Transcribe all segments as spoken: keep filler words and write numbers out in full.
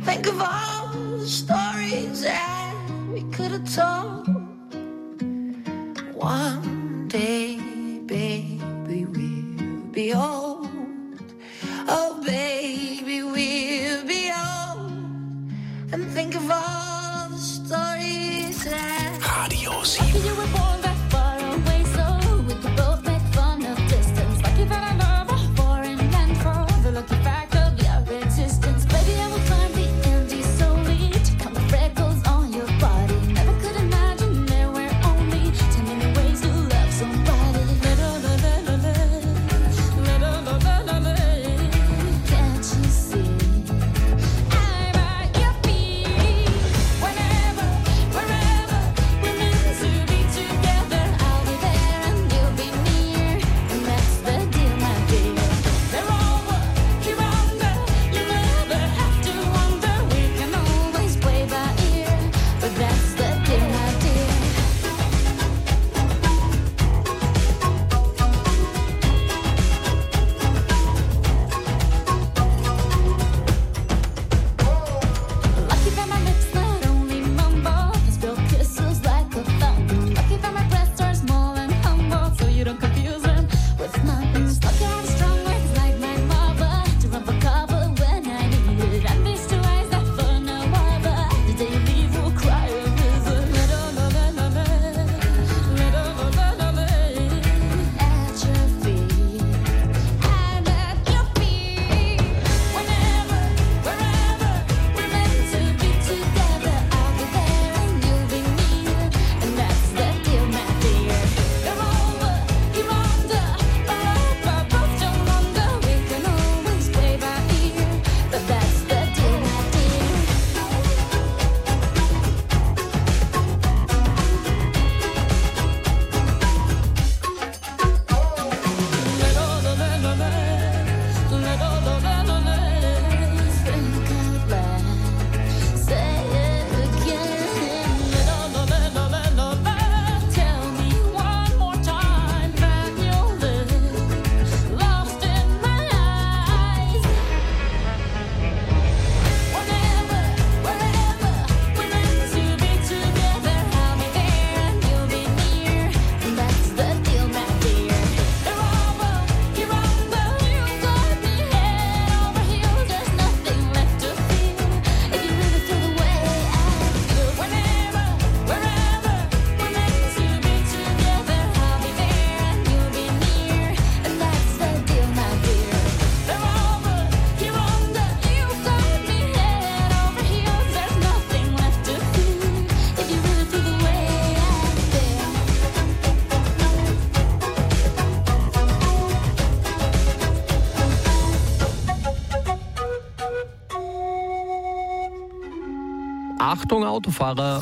Think of all the stories that we could have told. One day, baby, we'll be old. Oh, baby, we'll be old. And think of all the stories that Radio sieben. Achtung, Autofahrer.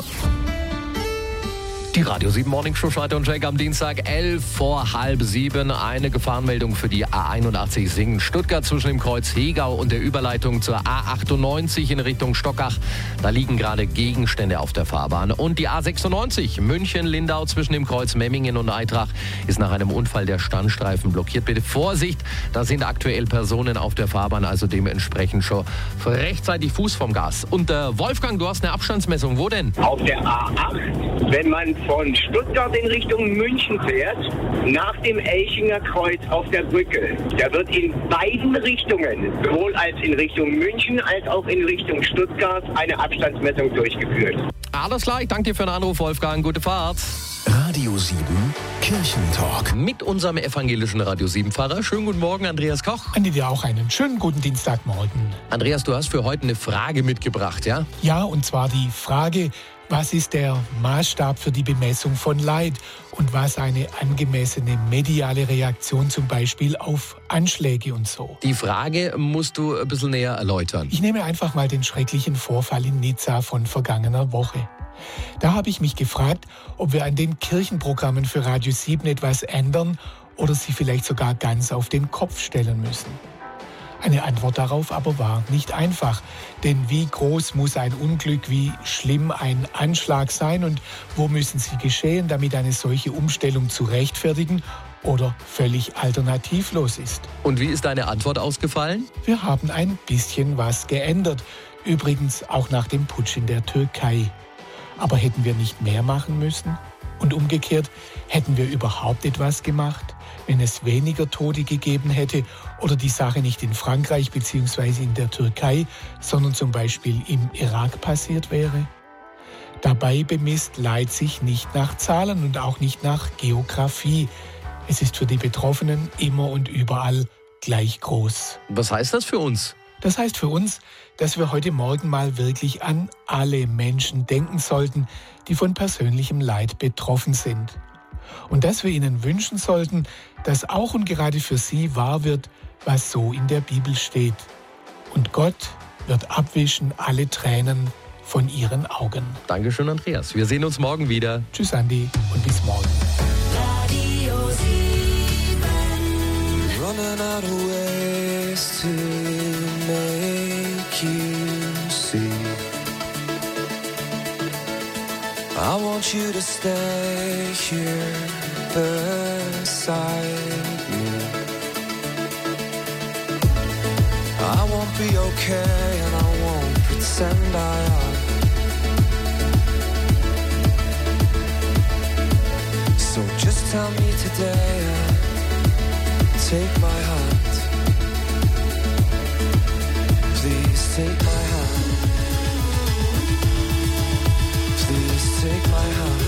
Die Radio sieben Morning Show Schalter und Check am Dienstag, elf vor halb sieben. Eine Gefahrenmeldung für die A einundachtzig Singen Stuttgart zwischen dem Kreuz Hegau und der Überleitung zur A achtundneunzig in Richtung Stockach. Da liegen gerade Gegenstände auf der Fahrbahn. Und die A sechsundneunzig München-Lindau zwischen dem Kreuz Memmingen und Eitrach ist nach einem Unfall der Standstreifen blockiert. Bitte Vorsicht, da sind aktuell Personen auf der Fahrbahn, also dementsprechend schon rechtzeitig Fuß vom Gas. Und äh, Wolfgang, du hast eine Abstandsmessung. Wo denn? Auf der A acht, wenn man von Stuttgart in Richtung München fährt, nach dem Elchinger Kreuz auf der Brücke. Da wird in beiden Richtungen, sowohl als in Richtung München als auch in Richtung Stuttgart, eine Abstandsmessung durchgeführt. Alles klar, ich danke dir für den Anruf, Wolfgang. Gute Fahrt. Radio sieben Kirchentalk. Mit unserem evangelischen Radio sieben Pfarrer. Schönen guten Morgen, Andreas Koch. An dir auch einen schönen guten Dienstagmorgen. Andreas, du hast für heute eine Frage mitgebracht, ja? Ja, und zwar die Frage: Was ist der Maßstab für die Bemessung von Leid und was eine angemessene mediale Reaktion zum Beispiel auf Anschläge und so? Die Frage musst du ein bisschen näher erläutern. Ich nehme einfach mal den schrecklichen Vorfall in Nizza von vergangener Woche. Da habe ich mich gefragt, ob wir an den Kirchenprogrammen für Radio sieben etwas ändern oder sie vielleicht sogar ganz auf den Kopf stellen müssen. Eine Antwort darauf aber war nicht einfach. Denn wie groß muss ein Unglück, wie schlimm ein Anschlag sein und wo müssen sie geschehen, damit eine solche Umstellung zu rechtfertigen oder völlig alternativlos ist? Und wie ist deine Antwort ausgefallen? Wir haben ein bisschen was geändert. Übrigens auch nach dem Putsch in der Türkei. Aber hätten wir nicht mehr machen müssen? Und umgekehrt, hätten wir überhaupt etwas gemacht, wenn es weniger Tote gegeben hätte oder die Sache nicht in Frankreich bzw. in der Türkei, sondern zum Beispiel im Irak passiert wäre? Dabei bemisst Leid sich nicht nach Zahlen und auch nicht nach Geografie. Es ist für die Betroffenen immer und überall gleich groß. Was heißt das für uns? Das heißt für uns, dass wir heute Morgen mal wirklich an alle Menschen denken sollten, die von persönlichem Leid betroffen sind. Und dass wir ihnen wünschen sollten, dass auch und gerade für sie wahr wird, was so in der Bibel steht. Und Gott wird abwischen alle Tränen von ihren Augen. Dankeschön, Andreas. Wir sehen uns morgen wieder. Tschüss, Andi, und bis morgen. Radio sieben. Running out of ways to make you see. I want you to stay here beside me. I won't be okay and I won't pretend I am. So just tell me today and take my hand. Please take my hand. Please take my hand.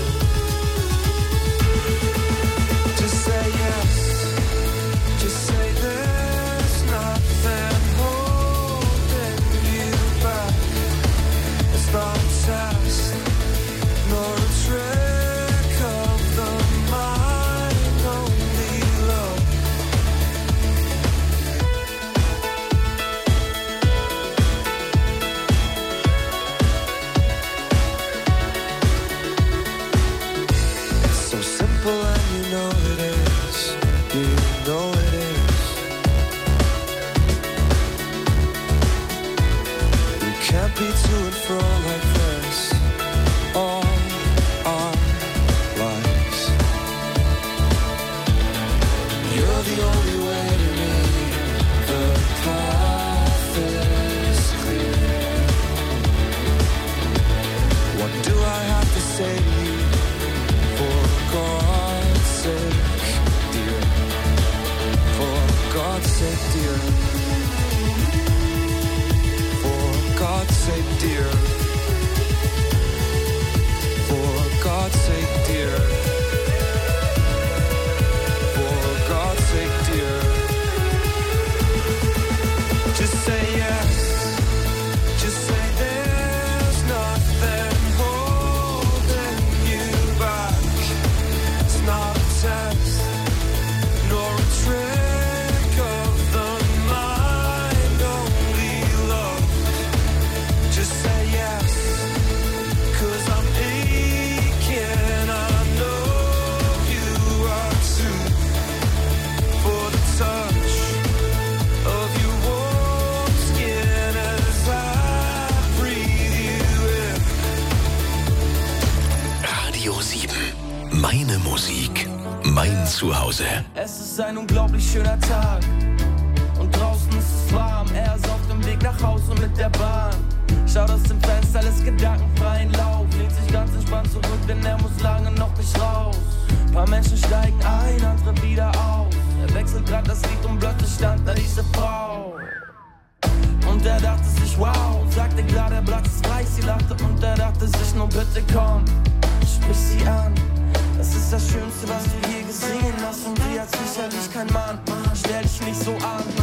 Just say yes. Just say there's nothing holding you back. It's not a test, nor a trick of the mind, only love. It's so simple and you know it is. You know it is. We can't be to and fro like this all our lives. You're the only way to me. The path is clear. What do I have to say to you? For God's sake, dear. For God's sake, dear. For God's sake, dear. For God's sake, dear. For God's sake, dear. Just say yes. Just say there's nothing holding you back. It's not a test, nor a trick of the mind, only love. Just say yes, 'cause I'm aching, I know you are too. For the touch of your warm skin as I breathe you in. Radio sieben. Meine Musik. Mein Zuhause. Es ist ein unglaublich schöner Tag und draußen ist es warm. Er ist auf dem Weg nach Hause mit der Bahn. Schaut aus dem Fenster, alles gedankenfreien Lauf. Lehnt sich ganz entspannt zurück, denn er muss lange noch nicht raus. Paar Menschen steigen ein, andere wieder aus. Er wechselt grad das Lied und plötzlich stand da diese Frau. Und er dachte sich, wow, sagte klar, der Platz ist frei. Sie lachte und er dachte sich, nur bitte komm, sprich sie an. Das ist das Schönste, was du je gesehen hast und sie hat sicherlich kein Mann. Stell dich nicht so an.